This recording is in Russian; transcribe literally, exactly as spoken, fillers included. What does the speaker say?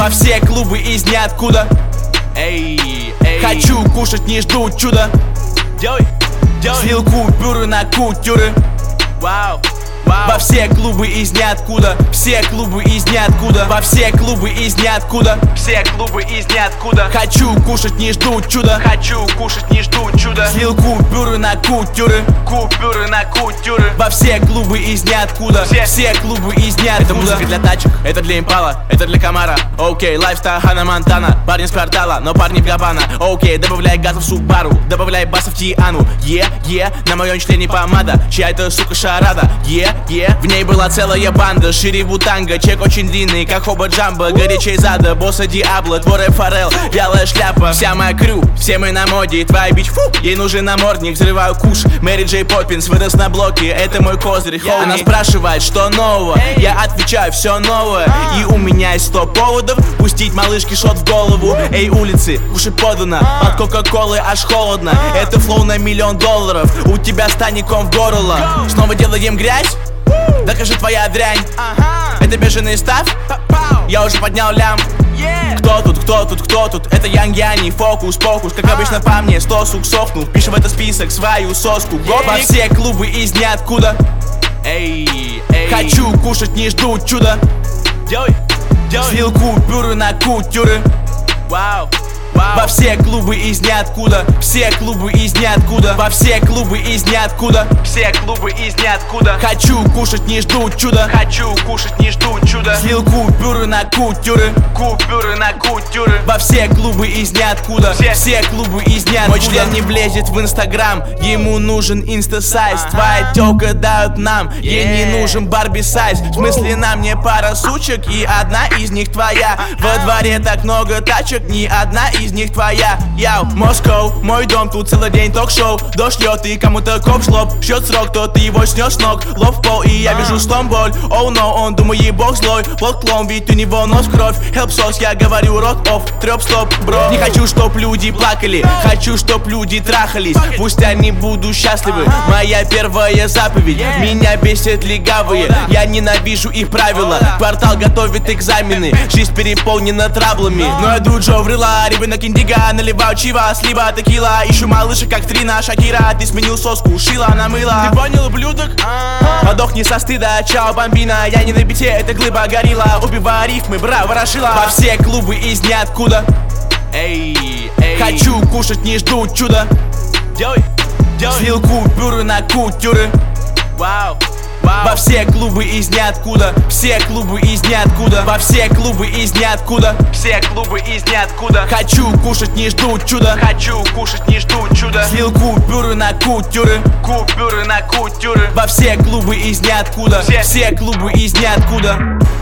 во все клубы из ниоткуда. Эй, эй. Хочу кушать, не жду чуда. Делай, делай. Слил купюры на кутюры. Вау, вау. Во все клубы из ниоткуда. Все клубы из ниоткуда. Во все клубы из ниоткуда. Все клубы из ниоткуда. Хочу кушать, не жду чуда. Хочу кушать, не жду чуда. Слил купюры на кутюры. Купюры на кутюры. Во все клубы из ниоткуда. Все, все клубы из ниоткуда. Это музыка для тачек, это для импала, это для Камара. Окей, лайфстайл Ханна Монтана. Парни с квартала, но парни в Габана. Окей, добавляй газов в Субару, добавляй басов в Тиану. Е, е, на моем члене помада. Чья-то сука шарада. Е, е, в ней была целая банда. Шире Вутанга, чек очень длинный, как Хоба Джамбо. Горячей зада, босса Диабло, твой рэп Форел, белая шляпа. Вся моя крю, все мы на моде. Твоя бич, фу, ей нужен намордник. Взрываю куш, Мэри Джей Поппинс вырос на блоке, это мой козырь, yeah. Она спрашивает, что нового, hey. Я отвечаю, все новое, uh. И у меня есть сто поводов пустить малышке шот в голову. uh. Эй, улицы, кушай подано, uh. От кока-колы аж холодно, uh. Это флоу на миллион долларов, у тебя станет ком в горло. Go. Снова делаем грязь? uh. Докажи твоя дрянь, uh-huh. Это бешеный став? Поw. Я уже поднял лям. Yeah. Кто тут, кто тут, кто тут? Это Янг Яни, фокус-покус. Как обычно по мне, сто сук сохнул. Пишем в этот список свою соску. yeah. Во все клубы из ниоткуда. Эй, эй. Хочу кушать, не жду чуда. Делай, делай. Слил купюры на кутюры. Вау, вау. Во все клубы из ниоткуда. Все клубы из ниоткуда. Во все клубы из ниоткуда. Все клубы из ниоткуда. Хочу кушать, не жду чуда. Хочу кушать, не жду чуда. Слил купюры на кутюры. Купюры на кутюры. Во все клубы из ниоткуда. Все, все клубы из ниоткуда. Мой член не влезет в инстаграм, ему нужен инста-сайз. ага. Твоя тёлка дают нам, yeah. Ей не нужен Барби сайз. В смысле на мне пара сучек, и одна из них твоя. Во дворе так много тачек, ни одна из них твоя. Яу, Москва, мой дом, тут целый день ток-шоу. Дождь льет и кому-то коп шлоп. Счет срок, то ты его снес с ног. Лоб в пол, и я вижу слом боль. Оу, oh, но он думает бог злой. Плод клон, ведь у него нос в кровь. Help сос, я говорю рот офф. Трёп стоп, бро. Не хочу, чтоб люди плакали, хочу, чтоб люди трахались. Пусть они будут счастливы. Моя первая заповедь. Меня бесит легавые, я ненавижу их правила. Квартал готовит экзамены, жизнь переполнена траблами. Но я Джо врила, ребенок индиго. Наливаю чива, слива, текила. Ищу малышек, как Трина, Шакира. Ты сменил соску, шила, намыла. Ты понял, ублюдок? Подохни со стыда, чао, бомбина. Я не на бите, это глыба горилла. Убиваю рифмы, бра, ворошила. Во все клубы из ниоткуда. Эй, эй. Хочу кушать, не жду чуда. Делай, делай. Слил купюры на кутюры. Вау, вау. Во все клубы из ниоткуда. Все клубы из ниоткуда. Во все клубы из ниоткуда. Все клубы из ниоткуда. Хочу кушать, не жду чуда. Хочу кушать, не жду чуда. Слил купюры на кутюры. Купюры на кутюры. Во все клубы из ниоткуда. Все, все клубы из ниоткуда.